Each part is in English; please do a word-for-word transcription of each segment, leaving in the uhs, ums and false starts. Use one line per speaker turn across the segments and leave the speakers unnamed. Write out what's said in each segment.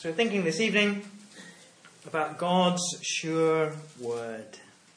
So we're thinking this evening about God's sure word.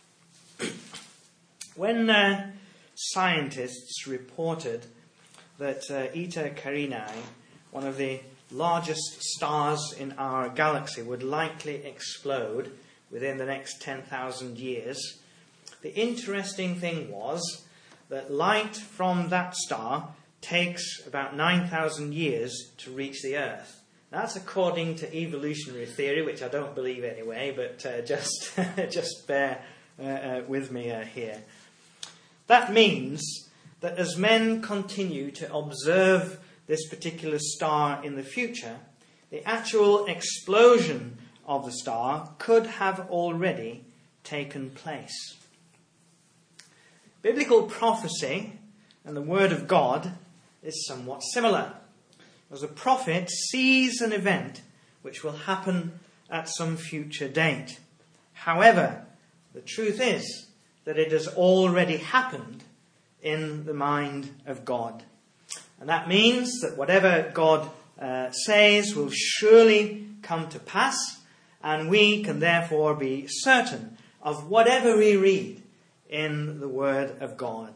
When uh, scientists reported that uh, Eta Carinae, one of the largest stars in our galaxy, would likely explode within the next ten thousand years, the interesting thing was that light from that star takes about nine thousand years to reach the Earth. That's according to evolutionary theory, which I don't believe anyway, but uh, just, just bear uh, uh, with me uh, here. That means that as men continue to observe this particular star in the future, the actual explosion of the star could have already taken place. Biblical prophecy and the Word of God is somewhat similar, as a prophet sees an event which will happen at some future date. However, the truth is that it has already happened in the mind of God. And that means that whatever God uh, says will surely come to pass, and we can therefore be certain of whatever we read in the Word of God.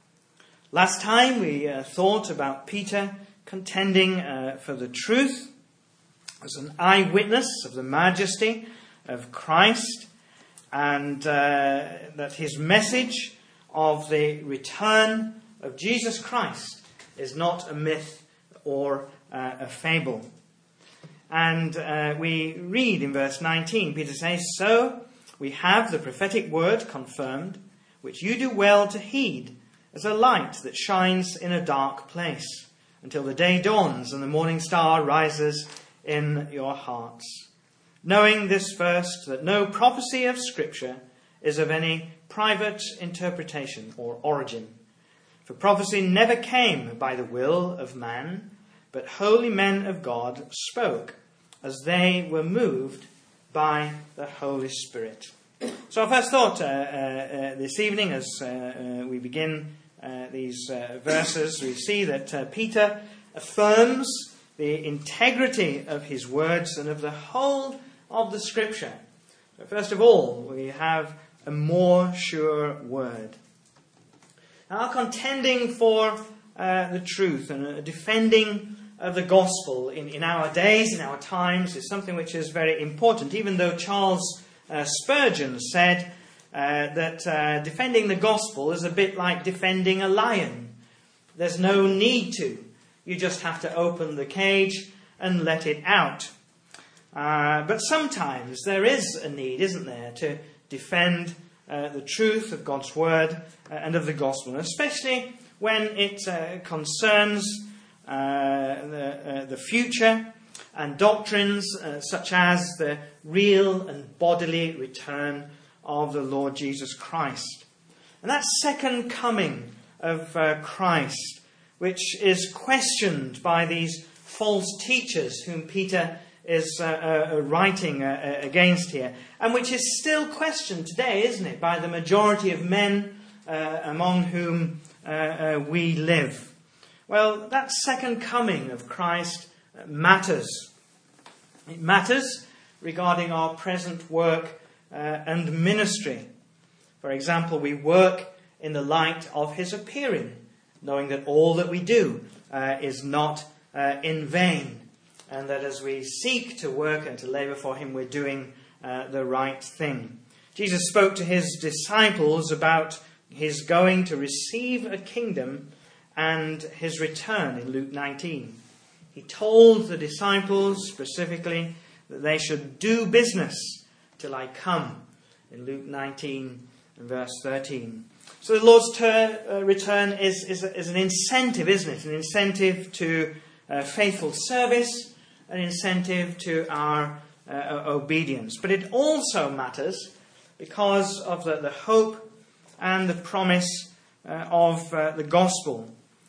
Last time we uh, thought about Peter contending uh, for the truth as an eyewitness of the majesty of Christ, and uh, that his message of the return of Jesus Christ is not a myth or uh, a fable. And uh, we read in verse nineteen, Peter says, "So we have the prophetic word confirmed, which you do well to heed, as a light that shines in a dark place, until the day dawns and the morning star rises in your hearts. Knowing this first, that no prophecy of Scripture is of any private interpretation or origin. For prophecy never came by the will of man, but holy men of God spoke as they were moved by the Holy Spirit." So our first thought uh, uh, uh, this evening, as uh, uh, we begin uh, these uh, verses, we see that uh, Peter affirms the integrity of his words and of the whole of the Scripture. So first of all, we have a more sure word. Now, our contending for uh, the truth and a defending of the gospel in, in our days, in our times, is something which is very important, even though Charles uh, Spurgeon said uh, that uh, defending the gospel is a bit like defending a lion. There's no need to. You just have to open the cage and let it out. Uh, but sometimes there is a need, isn't there, to defend uh, the truth of God's word uh, and of the gospel, especially when it uh, concerns uh, the, uh, the future and doctrines uh, such as the real and bodily return of the Lord Jesus Christ. And that second coming of uh, Christ, which is questioned by these false teachers whom Peter is uh, uh, writing uh, against here, and which is still questioned today, isn't it, by the majority of men uh, among whom uh, uh, we live. Well, that second coming of Christ matters. It matters regarding our present work uh, and ministry. For example, we work in the light of his appearing, knowing that all that we do uh, is not uh, in vain, and that as we seek to work and to labour for him, we're doing uh, the right thing. Jesus spoke to his disciples about his going to receive a kingdom and his return in Luke nineteen. He told the disciples specifically that they should do business till I come, in Luke nineteen and verse thirteen. So the Lord's ter- uh, return is, is, is an incentive, isn't it? An incentive to uh, faithful service, an incentive to our uh, obedience. But it also matters because of the, the hope and the promise uh, of uh, the gospel.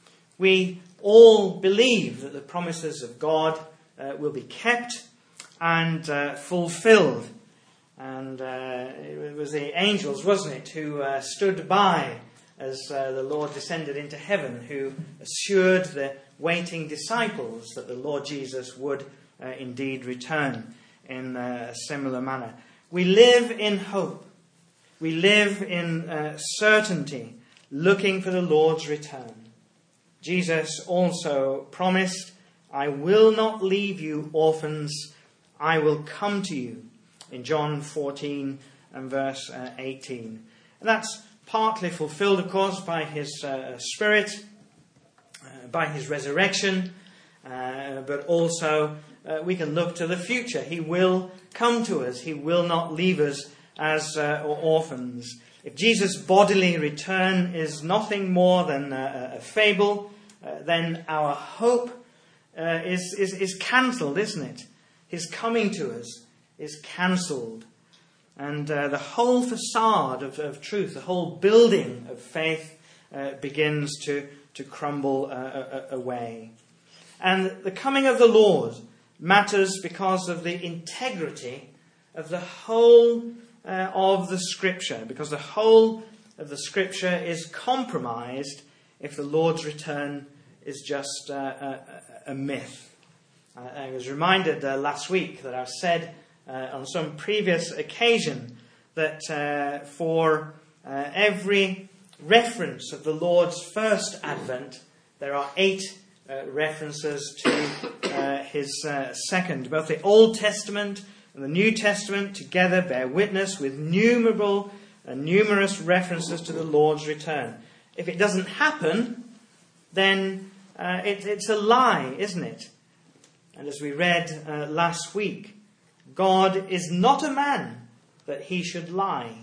We all believe that the promises of God uh, will be kept and uh, fulfilled. And uh, it was the angels, wasn't it, who uh, stood by as uh, the Lord descended into heaven, who assured the waiting disciples that the Lord Jesus would uh, indeed return in a similar manner. We live in hope. We live in uh, certainty, looking for the Lord's return. Jesus also promised, "I will not leave you orphans, I will come to you," in John fourteen and verse uh, eighteen. And that's partly fulfilled, of course, by his uh, Spirit, uh, by his resurrection, uh, but also uh, we can look to the future. He will come to us. He will not leave us as uh, orphans. If Jesus' bodily return is nothing more than a, a fable, uh, then our hope uh, is, is, is cancelled, isn't it? His coming to us is cancelled. And uh, the whole facade of, of truth, the whole building of faith uh, begins to, to crumble uh, uh, away. And the coming of the Lord matters because of the integrity of the whole uh, of the Scripture, because the whole of the Scripture is compromised if the Lord's return is just uh, a, a myth. Uh, I was reminded uh, last week that I've said uh, on some previous occasion that uh, for uh, every reference of the Lord's first advent, there are eight uh, references to uh, his uh, second. Both the Old Testament and the New Testament together bear witness with numerable and numerous references to the Lord's return. If it doesn't happen, then uh, it, it's a lie, isn't it? And as we read uh, last week, God is not a man that he should lie.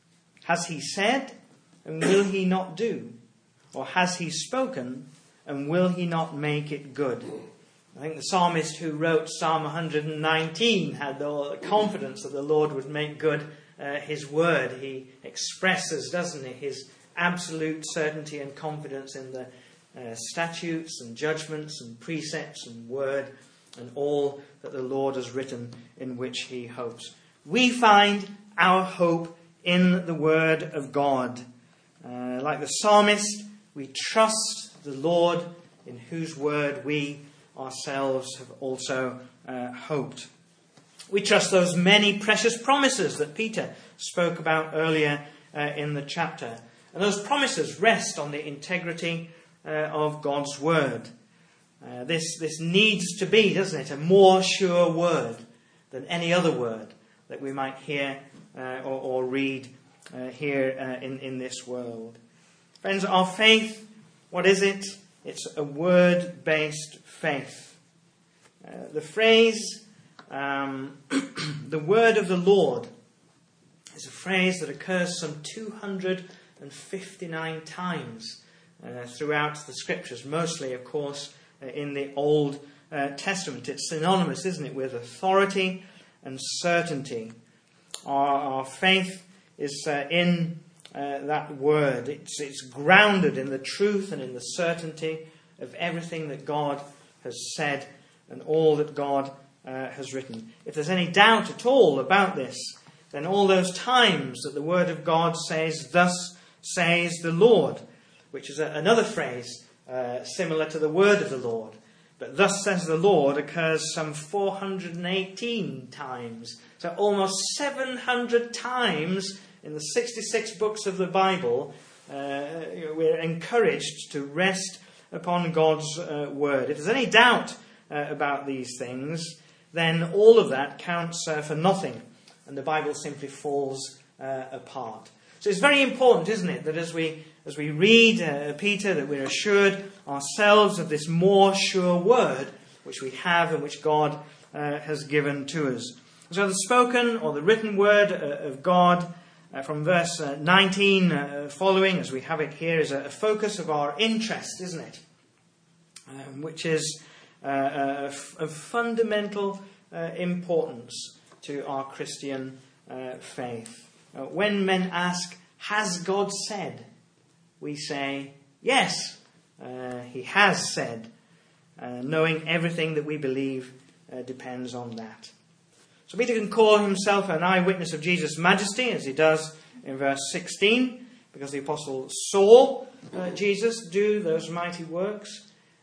Has he said, and will he not do? Or has he spoken, and will he not make it good? I think the psalmist who wrote Psalm one nineteen had the confidence that the Lord would make good uh, his word. He expresses, doesn't he, his absolute certainty and confidence in the uh, statutes and judgments and precepts and word and all that the Lord has written in which he hopes. We find our hope in the word of God. Uh, like the psalmist, we trust the Lord in whose word we ourselves have also uh, hoped. We trust those many precious promises that Peter spoke about earlier uh, in the chapter. And those promises rest on the integrity uh, of God's word. Uh, this, this needs to be, doesn't it, a more sure word than any other word that we might hear uh, or, or read uh, here uh, in, in this world. Friends, our faith, what is it? It's a word-based faith. Uh, the phrase, um, the word of the Lord, is a phrase that occurs some two hundred fifty-nine times uh, throughout the Scriptures, mostly, of course, uh, in the Old uh, Testament. It's synonymous, isn't it, with authority and certainty. Our, our faith is uh, in Uh, that word. It's, it's grounded in the truth and in the certainty of everything that God has said and all that God uh, has written. If there's any doubt at all about this, then all those times that the word of God says, "Thus says the Lord," which is a, another phrase uh, similar to the word of the Lord. But "thus says the Lord" occurs some four hundred eighteen times. So almost seven hundred times in the sixty-six books of the Bible, uh, we're encouraged to rest upon God's uh, word. If there's any doubt uh, about these things, then all of that counts uh, for nothing, and the Bible simply falls uh, apart. So it's very important, isn't it, that as we as we read uh, Peter, that we're assured ourselves of this more sure word which we have and which God uh, has given to us. So the spoken or the written word uh, of God, Uh, from verse uh, nineteen uh, following, as we have it here, is a, a focus of our interest, isn't it? Um, which is uh, uh, of fundamental uh, importance to our Christian uh, faith. Uh, when men ask, "Has God said?" we say, "Yes, uh, he has said," uh, knowing everything that we believe uh, depends on that. So Peter can call himself an eyewitness of Jesus' majesty, as he does in verse sixteen, because the apostle saw uh, Jesus do those mighty works.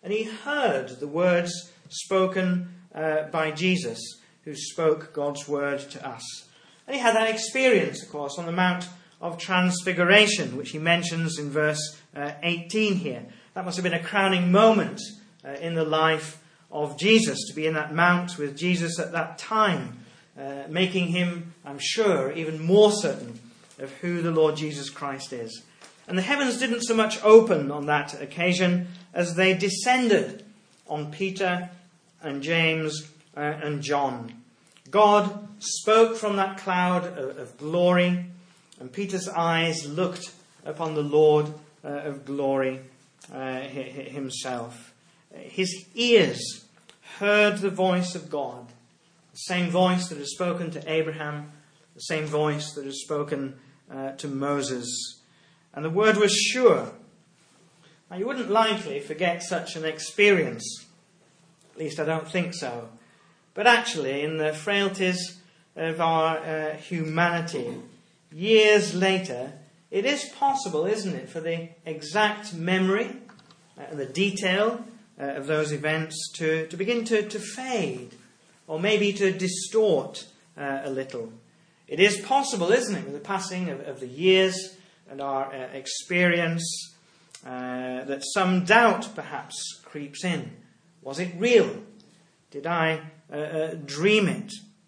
And he heard the words spoken uh, by Jesus, who spoke God's word to us. And he had that experience, of course, on the Mount of Transfiguration, which he mentions in verse uh, eighteen here. That must have been a crowning moment uh, in the life of Jesus, to be in that mount with Jesus at that time, uh, making him, I'm sure, even more certain of who the Lord Jesus Christ is. And the heavens didn't so much open on that occasion as they descended on Peter and James uh, and John. God spoke from that cloud of, of glory, and Peter's eyes looked upon the Lord uh, of glory uh, himself. His ears heard the voice of God, the same voice that has spoken to Abraham, the same voice that has spoken uh, to Moses. And the word was sure. Now, you wouldn't likely forget such an experience. At least I don't think so. But actually, in the frailties of our uh, humanity, years later, it is possible, isn't it, for the exact memory uh, and the detail uh, of those events to, to begin to, to fade, or maybe to distort uh, a little. It is possible, isn't it, with the passing of, of the years and our uh, experience, uh, that some doubt perhaps creeps in. Was it real? Did I uh, uh, dream it?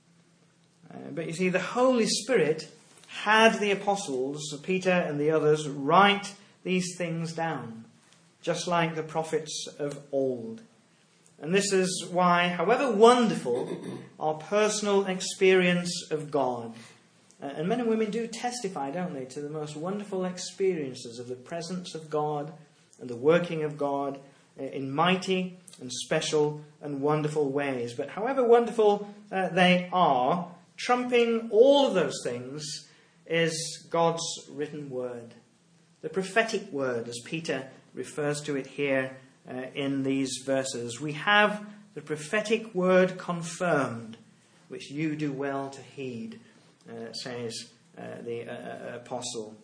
Uh, but you see, the Holy Spirit had the apostles, Peter and the others, write these things down, just like the prophets of old. And this is why, however wonderful our personal experience of God, uh, and men and women do testify, don't they, to the most wonderful experiences of the presence of God and the working of God uh, in mighty and special and wonderful ways. But however wonderful uh, they are, trumping all of those things is God's written word. The prophetic word, as Peter refers to it here uh, in these verses. We have the prophetic word confirmed, which you do well to heed, uh, says uh, the uh, apostle.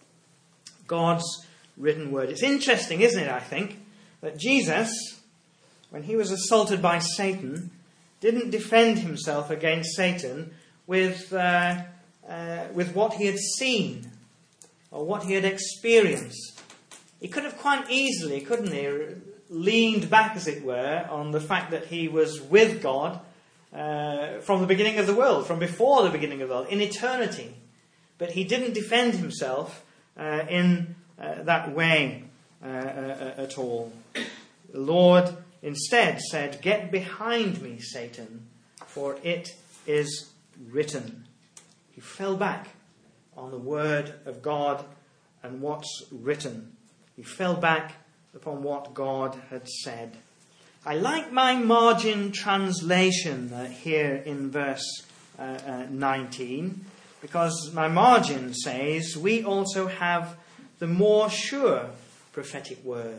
God's written word. It's interesting, isn't it, I think, that Jesus, when he was assaulted by Satan, didn't defend himself against Satan with, uh, uh, with what he had seen or what he had experienced. He could have quite easily, couldn't he, leaned back, as it were, on the fact that he was with God uh, from the beginning of the world, from before the beginning of the world, in eternity. But he didn't defend himself uh, in uh, that way uh, uh, at all. The Lord instead said, "Get behind me, Satan, for it is written." He fell back on the word of God and what's written. He fell back upon what God had said. I like my margin translation uh, here in verse uh, uh, nineteen, because my margin says, "We also have the more sure prophetic word."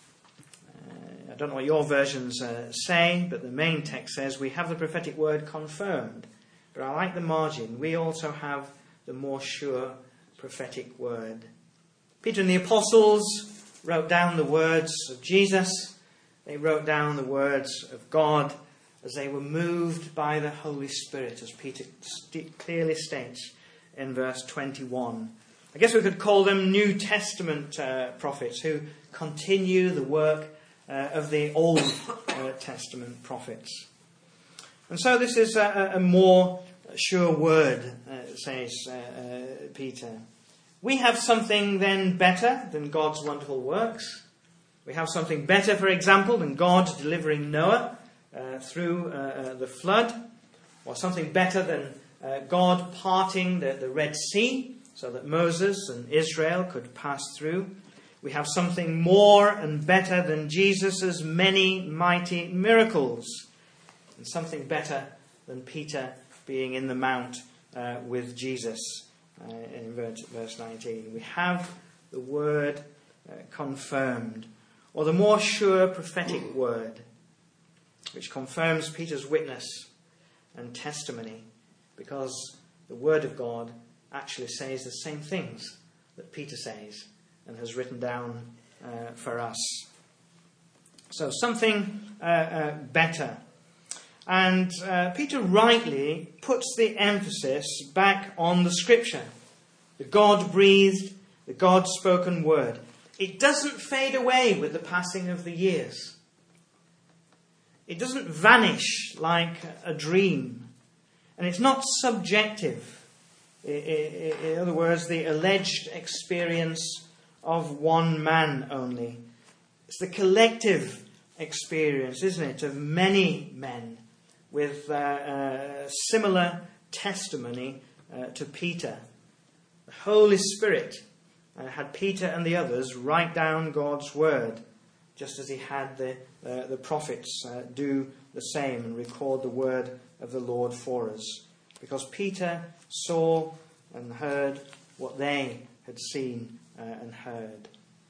Uh, I don't know what your versions uh, say, but the main text says, "We have the prophetic word confirmed." But I like the margin. "We also have the more sure prophetic word." Peter and the apostles wrote down the words of Jesus. They wrote down the words of God as they were moved by the Holy Spirit, as Peter st- clearly states in verse twenty-one. I guess we could call them New Testament uh, prophets who continue the work uh, of the Old uh, Testament prophets. And so this is a, a more sure word, uh, says uh, uh, Peter. We have something then better than God's wonderful works. We have something better, for example, than God delivering Noah uh, through uh, uh, the flood, or something better than uh, God parting the, the Red Sea so that Moses and Israel could pass through. We have something more and better than Jesus' many mighty miracles, and something better than Peter being in the mount uh, with Jesus. Uh, in verse, verse nineteen, we have the word uh, confirmed, or the more sure prophetic word, which confirms Peter's witness and testimony, because the word of God actually says the same things that Peter says and has written down uh, for us. So something uh, uh, better. And uh, Peter rightly puts the emphasis back on the Scripture, the God-breathed, the God-spoken word. It doesn't fade away with the passing of the years. It doesn't vanish like a dream. And it's not subjective. In other words, the alleged experience of one man only. It's the collective experience, isn't it, of many men with uh, uh, similar testimony uh, to Peter. The Holy Spirit uh, had Peter and the others write down God's word, just as he had the, uh, the prophets uh, do the same and record the word of the Lord for us. Because Peter saw and heard what they had seen uh, and heard.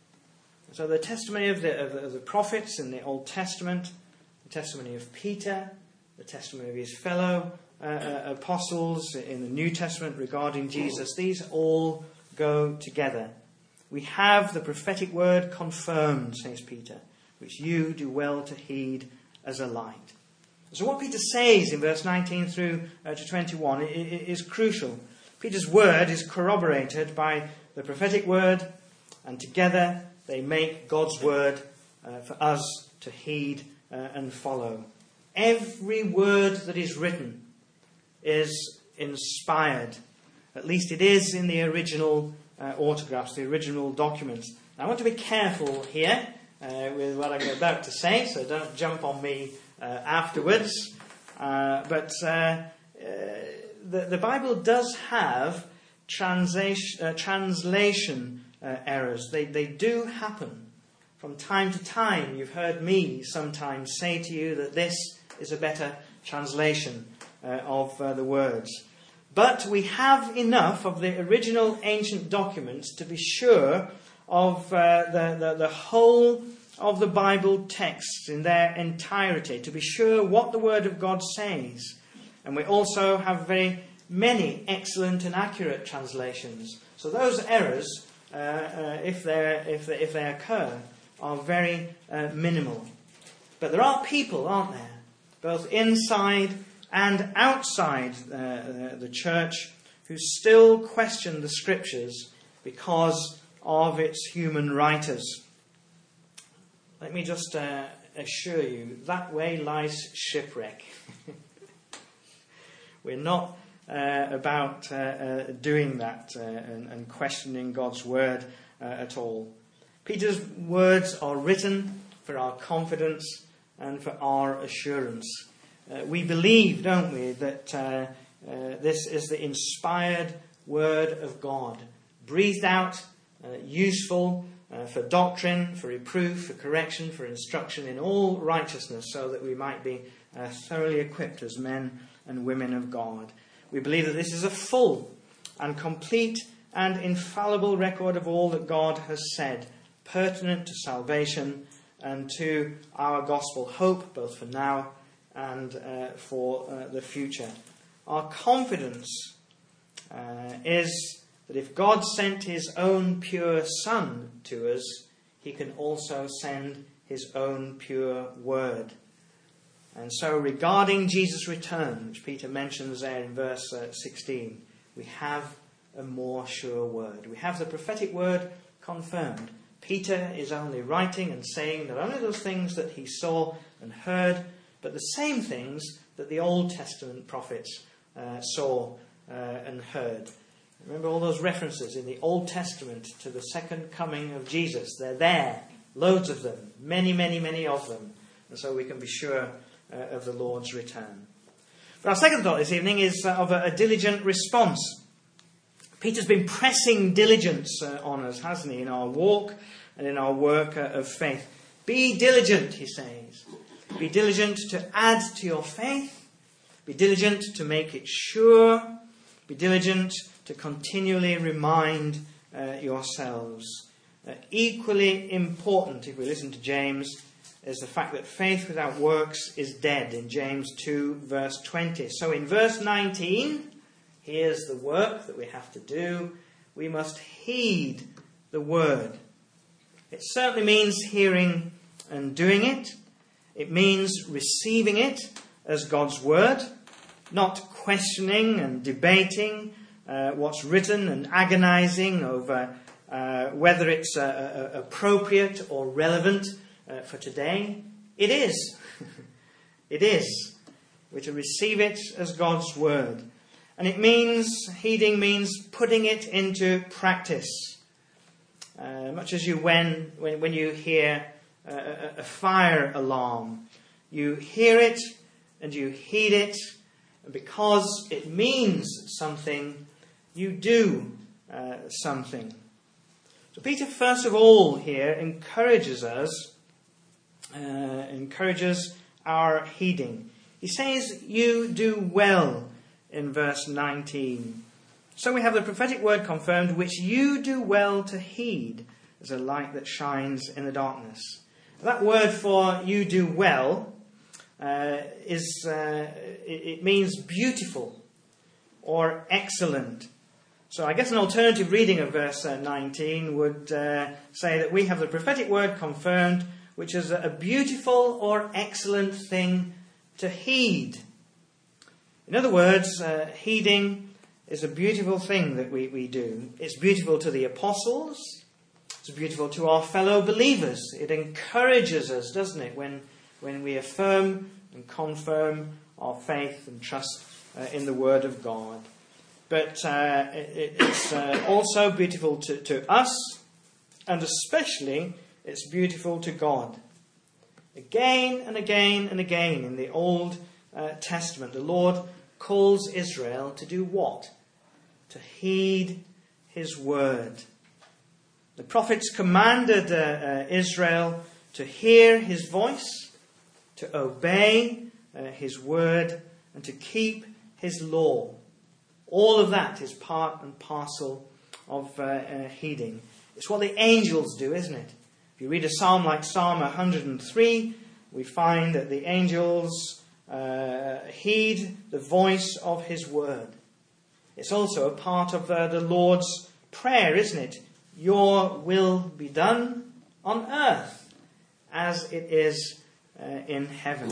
So the testimony of the, of the, of the prophets in the Old Testament, the testimony of Peter, the testimony of his fellow uh, uh, apostles in the New Testament regarding Jesus, these all go together. We have the prophetic word confirmed, says Peter, which you do well to heed as a light. So what Peter says in verse nineteen through uh, to twenty-one is crucial. Peter's word is corroborated by the prophetic word, and together they make God's word uh, for us to heed uh, and follow. Every word that is written is inspired. At least it is in the original uh, autographs, the original documents. Now, I want to be careful here uh, with what I'm about to say, so don't jump on me uh, afterwards. Uh, but uh, uh, the, the Bible does have translation, uh, translation uh, errors. They, they do happen. From time to time, you've heard me sometimes say to you that this is a better translation uh, of uh, the words. But we have enough of the original ancient documents to be sure of uh, the, the, the whole of the Bible texts in their entirety, to be sure what the Word of God says. And we also have very many excellent and accurate translations. So those errors, uh, uh, if, if, they, if they occur, are very uh, minimal. But there are people, aren't there, both inside and outside uh, the church, who still question the Scriptures because of its human writers. Let me just uh, assure you, that way lies shipwreck. We're not uh, about uh, uh, doing that uh, and, and questioning God's word uh, at all. Peter's words are written for our confidence and for our assurance. Uh, we believe, don't we, that uh, uh, this is the inspired word of God, breathed out, uh, useful uh, for doctrine, for reproof, for correction, for instruction in all righteousness, so that we might be uh, thoroughly equipped as men and women of God. We believe that this is a full and complete and infallible record of all that God has said, pertinent to salvation and to our gospel hope, both for now and uh, for uh, the future. Our confidence uh, is that if God sent his own pure Son to us, he can also send his own pure word. And so regarding Jesus' return, which Peter mentions there in verse uh, sixteen, we have a more sure word. We have the prophetic word confirmed. Peter is only writing and saying not only those things that he saw and heard, but the same things that the Old Testament prophets uh, saw uh, and heard. Remember all those references in the Old Testament to the second coming of Jesus. They're there, loads of them, many, many, many of them. And so we can be sure uh, of the Lord's return. But our second thought this evening is uh, of a, a diligent response. Peter's been pressing diligence uh, on us, hasn't he, in our walk and in our work uh, of faith. Be diligent, he says. Be diligent to add to your faith. Be diligent to make it sure. Be diligent to continually remind uh, yourselves. Uh, equally important, if we listen to James, is the fact that faith without works is dead, in James two, verse twenty. So in verse nineteen, here's the work that we have to do. We must heed the word. It certainly means hearing and doing it. It means receiving it as God's word, not questioning and debating uh, what's written and agonizing over uh, whether it's uh, uh, appropriate or relevant uh, for today. It is. It is. We're to receive it as God's word. And it means, heeding means putting it into practice. Uh, much as you when, when, when you hear a, a fire alarm, you hear it and you heed it, and because it means something, you do uh, something. So Peter, first of all, here encourages us, uh, encourages our heeding. He says, you do well, in verse nineteen. So we have the prophetic word confirmed, which you do well to heed as a light that shines in the darkness. That word for you do well uh, is uh, it, it means beautiful or excellent. So I guess an alternative reading of verse uh, nineteen would uh, say that we have the prophetic word confirmed, which is a beautiful or excellent thing to heed. In other words, uh, heeding is a beautiful thing that we, we do. It's beautiful to the apostles. It's beautiful to our fellow believers. It encourages us, doesn't it, when, when we affirm and confirm our faith and trust uh, in the Word of God. But uh, it, it's uh, also beautiful to, to us, and especially it's beautiful to God. Again and again and again in the Old uh, Testament, the Lord calls Israel to do what? To heed his word. The prophets commanded uh, uh, Israel to hear his voice, to obey uh, his word, and to keep his law. All of that is part and parcel of uh, uh, heeding. It's what the angels do, isn't it? If you read a psalm like Psalm one hundred three, we find that the angels uh, heed the voice of his word. It's also a part of uh, the Lord's Prayer, isn't it? Your will be done on earth as it is uh, in heaven.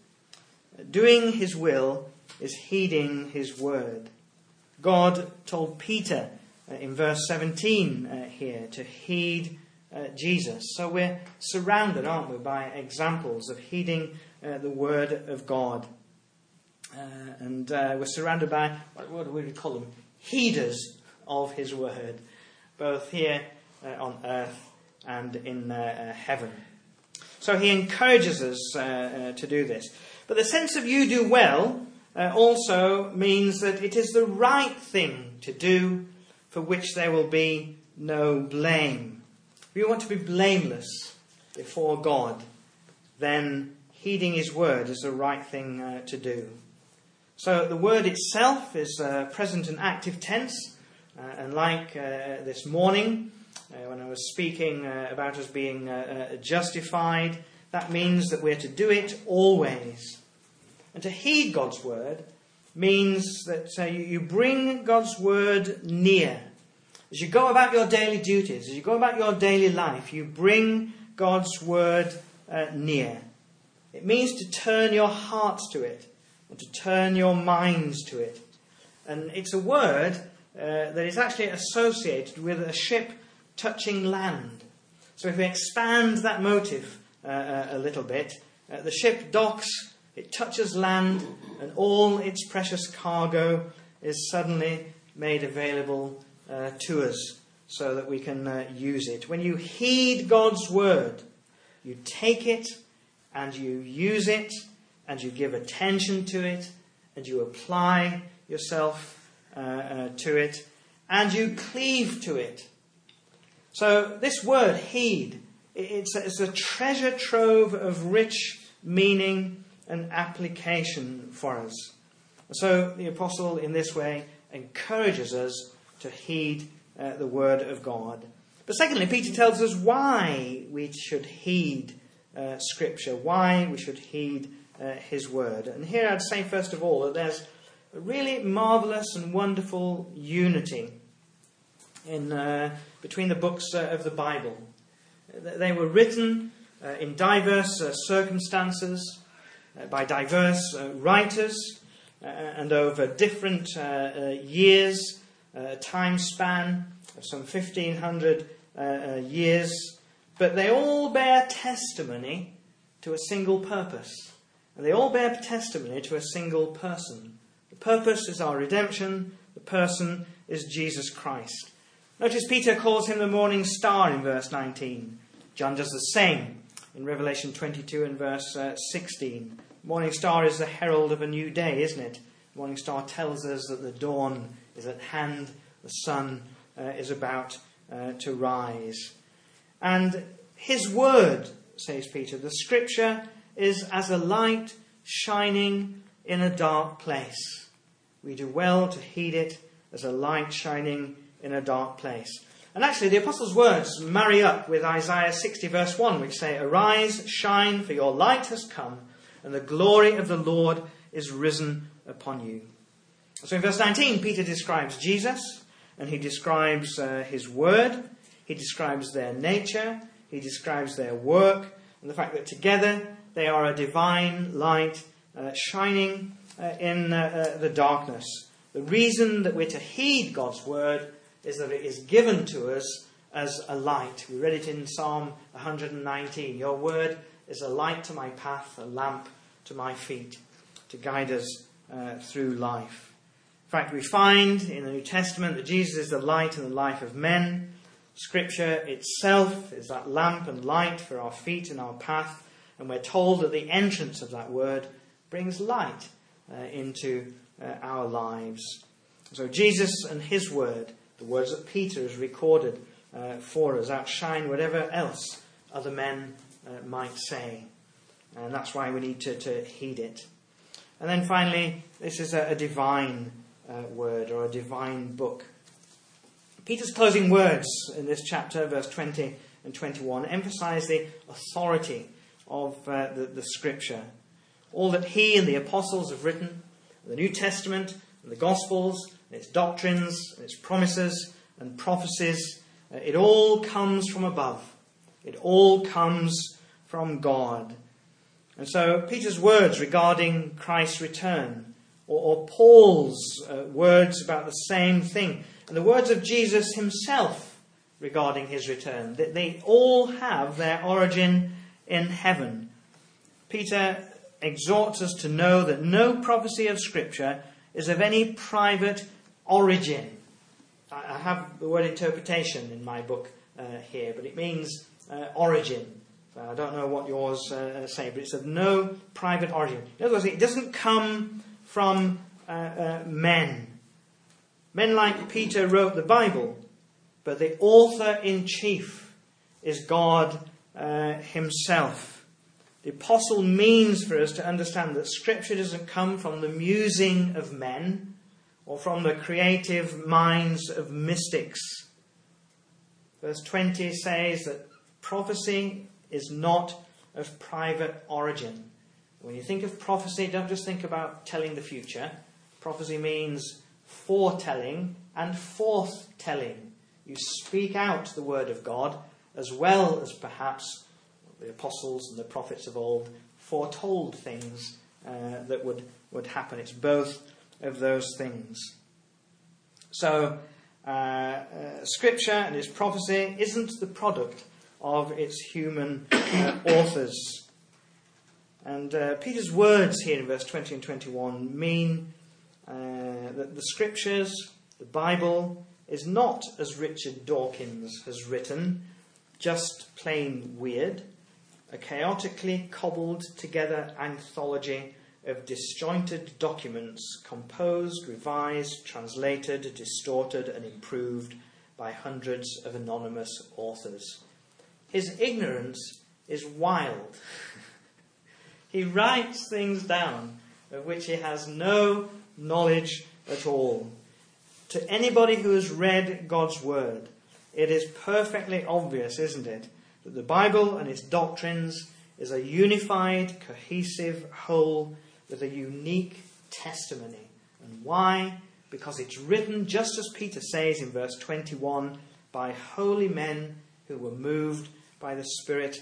Doing his will is heeding his word. God told Peter uh, in verse seventeen uh, here to heed uh, Jesus. So we're surrounded, aren't we, by examples of heeding uh, the word of God. Uh, and uh, we're surrounded by, what, what do we call them? Heeders of his word, both here uh, on earth and in uh, uh, heaven. So he encourages us uh, uh, to do this. But the sense of you do well uh, also means that it is the right thing to do, for which there will be no blame. If you want to be blameless before God, then heeding his word is the right thing uh, to do. So the word itself is uh, present and active tense. Uh, and like uh, this morning, uh, when I was speaking uh, about us being uh, uh, justified, that means that we're to do it always. And to heed God's word means that uh, you, you bring God's word near. As you go about your daily duties, as you go about your daily life, you bring God's word uh, near. It means to turn your hearts to it, and to turn your minds to it. And it's a word uh, that is actually associated with a ship touching land. So if we expand that motive uh, uh, a little bit, uh, the ship docks, it touches land, and all its precious cargo is suddenly made available uh, to us so that we can uh, use it. When you heed God's word, you take it and you use it, and you give attention to it, and you apply yourself uh, uh, to it, and you cleave to it. So this word, heed, it's a, it's a treasure trove of rich meaning and application for us. So the apostle in this way encourages us to heed uh, the word of God. But secondly, Peter tells us why we should heed uh, Scripture, why we should heed uh, his word. And here I'd say first of all that there's a really marvellous and wonderful unity in uh, between the books uh, of the Bible. They were written uh, uh, in diverse uh, circumstances, uh, by diverse uh, writers, uh, and over different uh, uh, years, uh, time span of some fifteen hundred uh, uh, years, but they all bear testimony to a single purpose. And they all bear testimony to a single person. The purpose is our redemption. The person is Jesus Christ. Notice Peter calls him the morning star in verse nineteen. John does the same in Revelation twenty-two and verse uh, sixteen. Morning star is the herald of a new day, isn't it? Morning star tells us that the dawn is at hand. The sun uh, is about uh, to rise. And his word, says Peter, the scripture is as a light shining in a dark place. We do well to heed it as a light shining in a dark place. And actually the apostles' words marry up with Isaiah sixty verse one, which say, "Arise, shine, for your light has come, and the glory of the Lord is risen upon you." So in verse nineteen, Peter describes Jesus, and he describes uh, his word, he describes their nature, he describes their work, and the fact that together they are a divine light uh, shining uh, in uh, uh, the darkness. The reason that we're to heed God's word is that it is given to us as a light. We read it in Psalm one hundred nineteen. Your word is a light to my path, a lamp to my feet, to guide us uh, through life. In fact, we find in the New Testament that Jesus is the light and the life of men. Scripture itself is that lamp and light for our feet and our path. And we're told that the entrance of that word brings light uh, into uh, our lives. So Jesus and his word, the words that Peter has recorded uh, for us, outshine whatever else other men uh, might say. And that's why we need to, to heed it. And then finally, this is a, a divine uh, word, or a divine book. Peter's closing words in this chapter, verse twenty and twenty-one, emphasize the authority of uh, the, the scripture. All that he and the apostles have written, the New Testament and the Gospels, and its doctrines, and its promises and prophecies, uh, it all comes from above. It all comes from God. And so Peter's words regarding Christ's return, or, or Paul's uh, words about the same thing, and the words of Jesus himself regarding his return, that they all have their origin in heaven. Peter exhorts us to know that no prophecy of Scripture is of any private origin. I have the word interpretation in my book uh, here, but it means uh, origin. I don't know what yours uh, say, but it's of no private origin. In other words, it doesn't come from uh, uh, men. Men like Peter wrote the Bible, but the author-in-chief is God uh, himself. The apostle means for us to understand that Scripture doesn't come from the musing of men or from the creative minds of mystics. Verse twenty says that prophecy is not of private origin. When you think of prophecy, don't just think about telling the future. Prophecy means foretelling and forthtelling. You speak out the word of God as well as perhaps the apostles and the prophets of old foretold things uh, that would, would happen. It's both of those things. So, uh, uh, Scripture and its prophecy isn't the product of its human uh, authors. And uh, Peter's words here in verse twenty and twenty-one mean uh, that the Scriptures, the Bible, is not, as Richard Dawkins has written, just plain weird, a chaotically cobbled together anthology of disjointed documents composed, revised, translated, distorted and improved by hundreds of anonymous authors. His ignorance is wild. He writes things down of which he has no knowledge at all. To anybody who has read God's word, it is perfectly obvious, isn't it, that the Bible and its doctrines is a unified, cohesive whole with a unique testimony. And why? Because it's written, just as Peter says in verse twenty-one, by holy men who were moved by the Spirit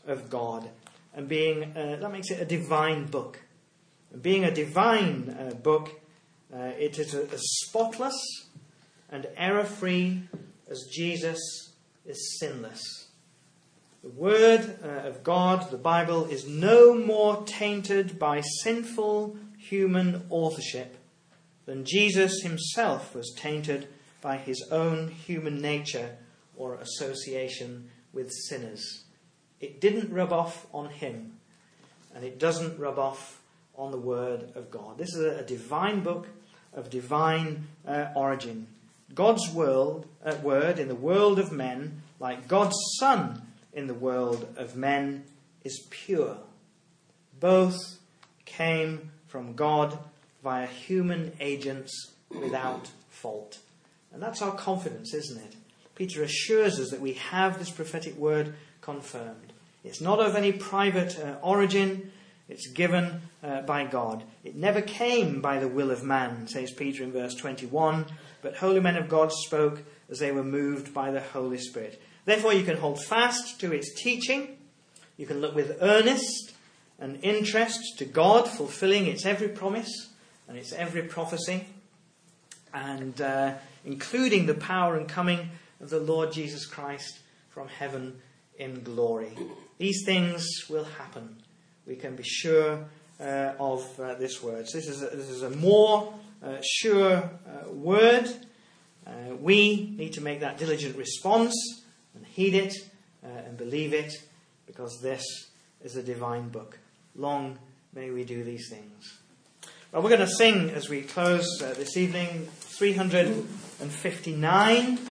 of God, and being uh, that makes it a divine book. And being a divine uh, book, uh, it is as spotless and error-free as Jesus is sinless. The Word uh, of God, the Bible, is no more tainted by sinful human authorship than Jesus himself was tainted by his own human nature or association with sinners. It didn't rub off on him, and it doesn't rub off on the Word of God. This is a divine book of divine uh, origin. God's world, uh, word in the world of men, like God's Son in the world of men, is pure. Both came from God via human agents without fault. And that's our confidence, isn't it? Peter assures us that we have this prophetic word confirmed. It's not of any private uh, origin. It's given uh, by God. It never came by the will of man, says Peter in verse twenty-one, but holy men of God spoke as they were moved by the Holy Spirit. Therefore you can hold fast to its teaching. You can look with earnest and interest to God, fulfilling its every promise and its every prophecy, and uh, including the power and coming of the Lord Jesus Christ from heaven in glory. These things will happen. We can be sure uh, of uh, this word. So this is a, this is a more uh, sure uh, word. Uh, we need to make that diligent response and heed it uh, and believe it, because this is a divine book. Long may we do these things. Well, we're going to sing as we close uh, this evening three hundred fifty-nine.